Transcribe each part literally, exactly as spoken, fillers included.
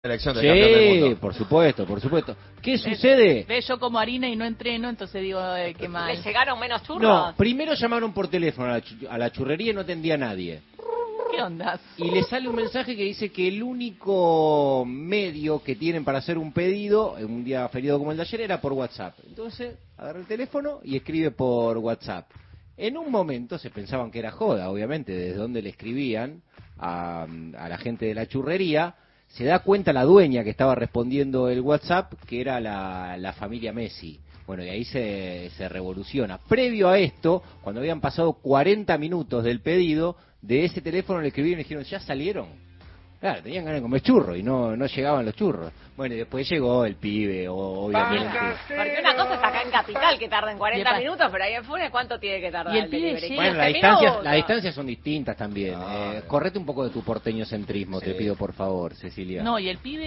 Elección del campeón del Sí, mundo. por supuesto, por supuesto. ¿Qué sucede? Ve, yo como harina y no entreno, entonces digo, eh, qué mal. ¿Le llegaron menos churros? No, primero llamaron por teléfono a la, chu- a la churrería y no atendía a nadie. ¿Qué onda? Y le sale un mensaje que dice que el único medio que tienen para hacer un pedido en un día feriado como el de ayer era por WhatsApp. Entonces agarra el teléfono y escribe por WhatsApp. En un momento se pensaban que era joda, obviamente, desde donde le escribían a, a la gente de la churrería. Se da cuenta la dueña que estaba respondiendo el WhatsApp que era la, la familia Messi. Bueno, y ahí se, se revoluciona. Previo a esto, cuando habían pasado cuarenta minutos del pedido, de ese teléfono le escribieron y dijeron, ¿ya salieron? Claro, tenían ganas de comer churros y no, no llegaban los churros. Bueno, y después llegó el pibe, o- obviamente. Porque una cosa es acá en Capital, que tarden cuarenta Yepa. minutos, pero ahí en Funes, ¿cuánto tiene que tardar Y el pibe delivery? llega. Bueno, las quince distancias, minutos. las distancias son distintas también. No, eh, no. correte un poco de tu porteño centrismo, Sí. te pido por favor, Cecilia. No, y el pibe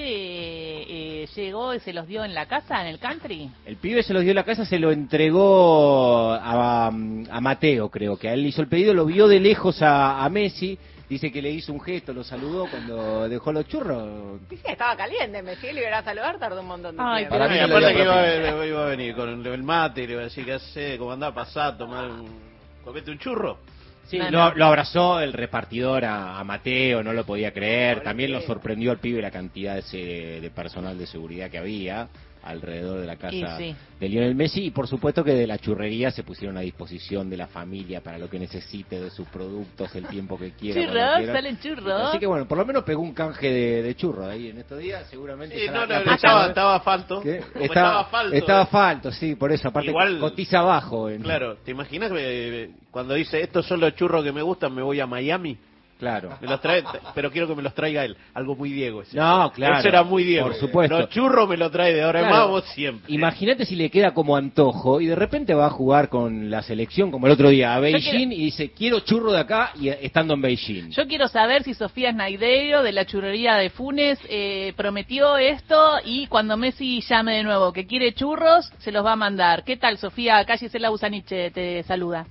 eh, llegó y se los dio en la casa, en el country. El pibe se los dio en la casa, se lo entregó a, a Mateo, creo, que a él hizo el pedido, lo vio de lejos a, a Messi, dice que le hizo un gesto, lo saludó cuando dejó los churros. Sí, sí, estaba caliente, me sigue, le iba a saludar, tardó un montón de Ay, tiempo. Para mí Y no le aparte dio que iba a, propina. ver- iba a venir con el mate y le iba a decir, ¿qué hace? ¿Cómo andaba a pasar? ¿Tomar un... comete un churro? Sí, No, lo, no. lo abrazó el repartidor a, a Mateo, no lo podía creer. Por También lo qué. sorprendió al pibe la cantidad de, ese- de personal de seguridad que había alrededor de la casa Y sí. de Lionel Messi. Y por supuesto que de la churrería se pusieron a disposición de la familia para lo que necesite de sus productos, el tiempo que quiera. cuando Churros, quiera. salen churros. Así que bueno, por lo menos pegó un canje de, de churros ahí en estos días, seguramente. Sí, ya no, la- no, la no, próxima estaba, vez- estaba falto. ¿Qué? Como Estaba, estaba falto. estaba falto, sí, por eso. Aparte Igual- cotiza abajo. En... Claro, ¿te imaginas que, eh, cuando dice, estos son los churros que me gustan, me voy a Miami? Claro. Me los trae, pero quiero que me los traiga él. Algo muy Diego ese. No, claro. Ese era muy Diego. Por supuesto. Los churros me lo trae de ahora en Claro. más, vos siempre. Imagínate si le queda como antojo y de repente va a jugar con la selección como el otro día a Beijing quiero- y dice, quiero churro de acá y estando en Beijing. Yo quiero saber si Sofía Snaideiro, de la churrería de Funes, eh, prometió esto y cuando Messi llame de nuevo que quiere churros, se los va a mandar. ¿Qué tal, Sofía? Calle Cela Busaniche te saluda.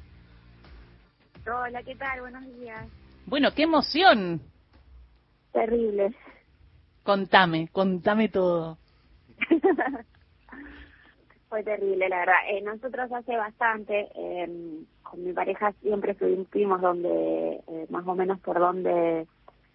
Hola, ¿qué tal? Buenos días. Bueno, qué emoción. Terrible. Contame, contame todo. Fue terrible, la verdad. Eh, nosotros hace bastante, eh, con mi pareja siempre supimos donde, eh, más o menos por donde,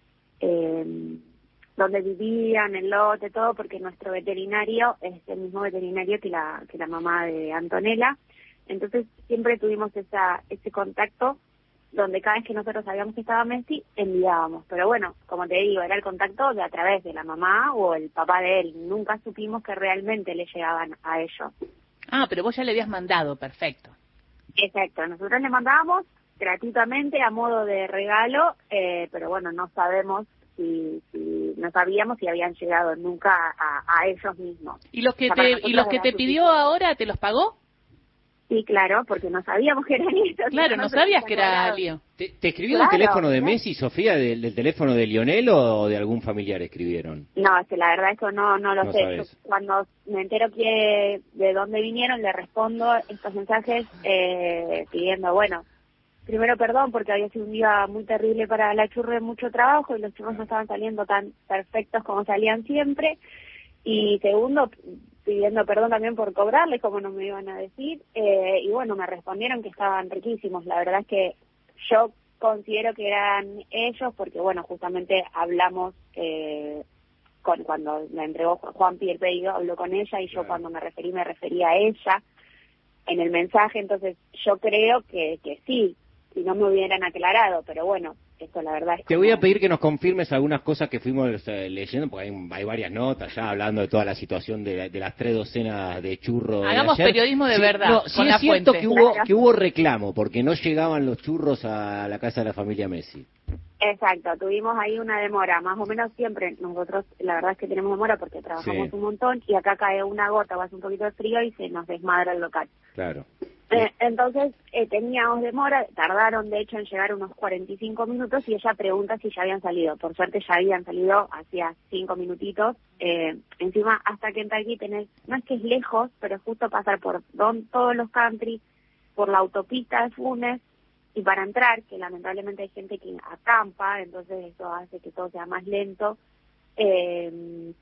eh, donde vivían, el lote, todo, porque nuestro veterinario es el mismo veterinario que la, que la mamá de Antonella. Entonces siempre tuvimos esa, ese contacto donde cada vez que nosotros sabíamos que estaba Messi, enviábamos. Pero bueno, como te digo, era el contacto de a través de la mamá o el papá de él. Nunca supimos que realmente le llegaban a ellos. Ah, pero vos ya le habías mandado, perfecto. Exacto, nosotros le mandábamos gratuitamente a modo de regalo, eh, pero bueno, no sabemos si, si, no sabíamos si habían llegado nunca a, a ellos mismos. ¿Y los que O sea, para te, nosotros y los que era te pidió suficiente. ahora, te los pagó? Sí, claro, porque no sabíamos que eran ellos. Claro, no sabías que era lío. lío. ¿Te, te escribió del Claro, teléfono de claro. Messi, Sofía, del, del teléfono de Lionel o de algún familiar escribieron? No, es que la verdad eso no no lo No sé. sabes. Yo cuando me entero que de dónde vinieron, le respondo estos mensajes eh, pidiendo, bueno, primero perdón porque había sido un día muy terrible para la churre, mucho trabajo y los churros no estaban saliendo tan perfectos como salían siempre. Y segundo, pidiendo perdón también por cobrarles, como no me iban a decir. Eh, y bueno, me respondieron que estaban riquísimos. La verdad es que yo considero que eran ellos porque, bueno, justamente hablamos eh, con cuando me entregó Juan Pi el pedido, habló con ella y yo Claro. cuando me referí, me refería a ella en el mensaje. Entonces yo creo que, que sí, si no me hubieran aclarado, pero bueno, esto la verdad es Te como- voy a pedir que nos confirmes algunas cosas que fuimos eh, leyendo, porque hay, hay varias notas ya hablando de toda la situación de, la- de las tres docenas de churros. de Hagamos ayer. periodismo de Sí, verdad, No, con sí la es cierto fuente. que hubo, Claro. que hubo reclamo, porque no llegaban los churros a la casa de la familia Messi. Exacto, tuvimos ahí una demora, más o menos siempre nosotros la verdad es que tenemos demora porque trabajamos Sí. un montón y acá cae una gota o hace un poquito de frío y se nos desmadra el local. Claro. Eh, entonces eh, teníamos demora, tardaron de hecho en llegar unos cuarenta y cinco minutos y ella pregunta si ya habían salido. Por suerte ya habían salido hacía cinco minutitos. Eh, encima hasta Kentucky tenés, no es que es lejos, pero es justo pasar por don, todos los country, por la autopista de Funes y para entrar, que lamentablemente hay gente que acampa, entonces eso hace que todo sea más lento. eh,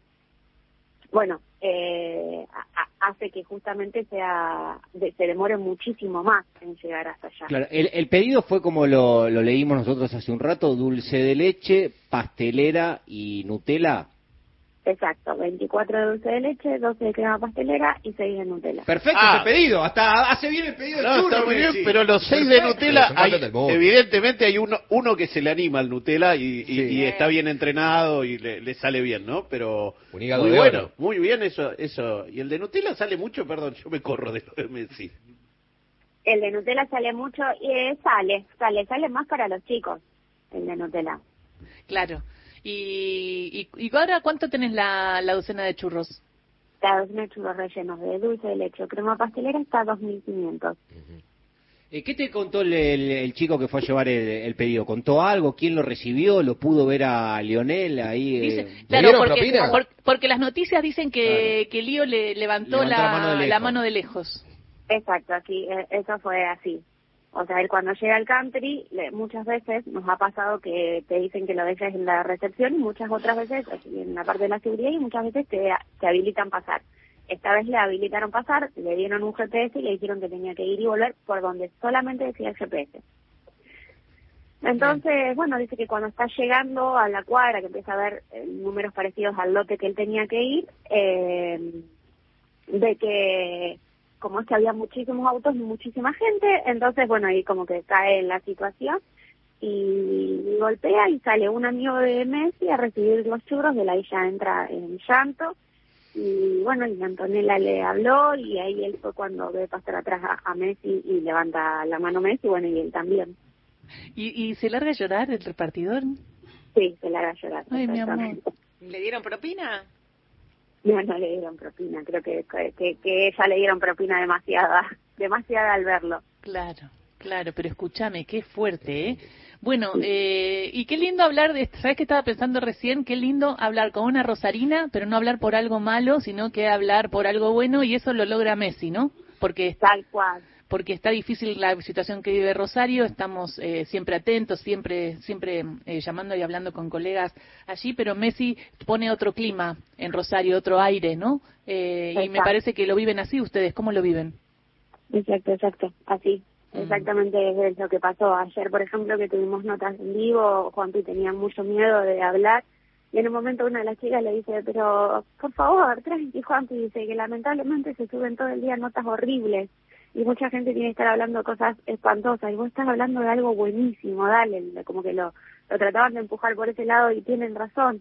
bueno, eh, a, hace que justamente sea de, se demore muchísimo más en llegar hasta allá. Claro, el, el pedido fue como lo, lo leímos nosotros hace un rato, dulce de leche, pastelera y Nutella. Exacto, veinticuatro de dulce de leche, doce de crema pastelera y seis de Nutella. Perfecto Ah. ese pedido, hasta hace bien el pedido No, del churro. está muy bien, Messi. pero los seis de Perfecto. Nutella, Pero son hay, campeones del mundo. evidentemente hay uno uno que se le anima al Nutella y, y- Sí. y está bien entrenado y le, le sale bien, ¿no? Pero Un hígado muy de bueno, oro. muy bien eso, eso. Y el de Nutella sale mucho, perdón, yo me corro de lo de Messi. El de Nutella sale mucho y eh, sale, sale, sale más para los chicos, el de Nutella. Claro. Y, y, y ahora, ¿cuánto tenés la, la docena de churros? Cada docena de churros rellenos de dulce de leche o crema pastelera está a dos mil quinientos. Eh, ¿Qué te contó el, el- el chico que fue a llevar el, el pedido? ¿Contó algo? ¿Quién lo recibió? ¿Lo pudo ver a Lionel ahí? eh? Dice, ¿Le claro, dieron porque, propina? por- porque las noticias dicen que, que Lío le levantó, Levantó la mano de la, lejos. la mano de lejos. Exacto, aquí eh, eso fue así. O sea, él cuando llega al country, le- muchas veces nos ha pasado que te dicen que lo dejes en la recepción y muchas otras veces así, en la parte de la seguridad y muchas veces te, te habilitan pasar. Esta vez le habilitaron pasar, le dieron un G P S y le dijeron que tenía que ir y volver por donde solamente decía el G P S. Entonces, bueno, dice que cuando está llegando a la cuadra, que empieza a ver eh, números parecidos al lote que él tenía que ir, eh, de que como es que había muchísimos autos y muchísima gente, entonces, bueno, ahí como que cae en la situación y golpea y sale un amigo de Messi a recibir los churros, de ahí ya entra en llanto y bueno, y Antonella le habló y ahí él fue cuando ve pasar atrás a, a Messi y levanta la mano Messi, bueno, y él también. ¿Y, y se larga a llorar el repartidor? Sí, se larga a llorar. Ay, mi amor. exactamente. ¿Le dieron propina? No, no le dieron propina, creo que, que, que ella le dieron propina demasiada, demasiada al verlo. Claro, claro, pero escúchame, qué fuerte, ¿eh? Bueno, eh, y qué lindo hablar de, ¿sabes qué estaba pensando recién? Qué lindo hablar con una rosarina, pero no hablar por algo malo, sino que hablar por algo bueno, y eso lo logra Messi, ¿no? Porque Tal cual. porque está difícil la situación que vive Rosario, estamos eh, siempre atentos, siempre siempre eh, llamando y hablando con colegas allí, pero Messi pone otro clima en Rosario, otro aire, ¿no? Eh, y me Exacto. parece que lo viven así ustedes, ¿cómo lo viven? Exacto, exacto, así. Mm. Exactamente es lo que pasó. Ayer, por ejemplo, que tuvimos notas en vivo, Juanpi tenía mucho miedo de hablar, y en un momento una de las chicas le dice, pero por favor, tranqui, Juanpi, dice que lamentablemente se suben todo el día notas horribles, y mucha gente tiene que estar hablando cosas espantosas, y vos estás hablando de algo buenísimo, dale, como que lo, lo trataban de empujar por ese lado y tienen razón.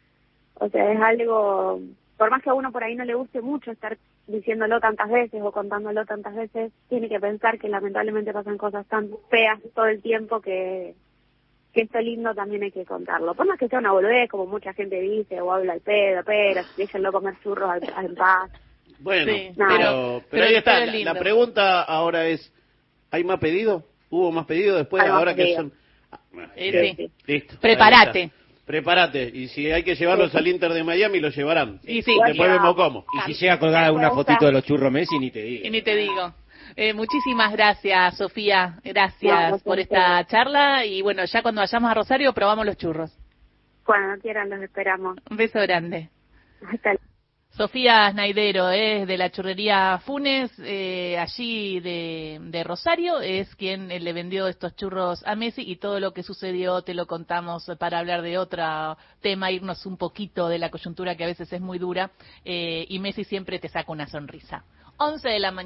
O sea, es algo, por más que a uno por ahí no le guste mucho estar diciéndolo tantas veces o contándolo tantas veces, tiene que pensar que lamentablemente pasan cosas tan feas todo el tiempo que, que esto lindo también hay que contarlo. Por más que sea una boludez, como mucha gente dice, o habla al pedo, pero déjenlo comer churros al- al- en paz. Bueno, Sí, pero, pero- pero, pero- ahí está. pero La, lindo. la pregunta ahora es, ¿hay más pedidos? ¿Hubo más pedidos después? Hay más Ahora que pedidos. son... Ah, bueno, Eh, bien. sí. Listo. ahí Prepárate. está. Prepárate. Y si hay que llevarlos al Inter de Miami, los llevarán. Y sí. Después vemos cómo. Y si llega a colgar alguna fotito de los churros Messi, ni te digo. Y ni te digo. Eh, muchísimas gracias, Sofía. No, Gracias no, por sí, esta charla. Y bueno, ya cuando vayamos a Rosario probamos los churros. Cuando quieran los esperamos. Un beso grande. Hasta luego. Sofía Snaidero es de la churrería Funes, eh, allí de, de Rosario, es quien eh, le vendió estos churros a Messi y todo lo que sucedió te lo contamos para hablar de otro tema, irnos un poquito de la coyuntura que a veces es muy dura, eh, y Messi siempre te saca una sonrisa. once de la mañana.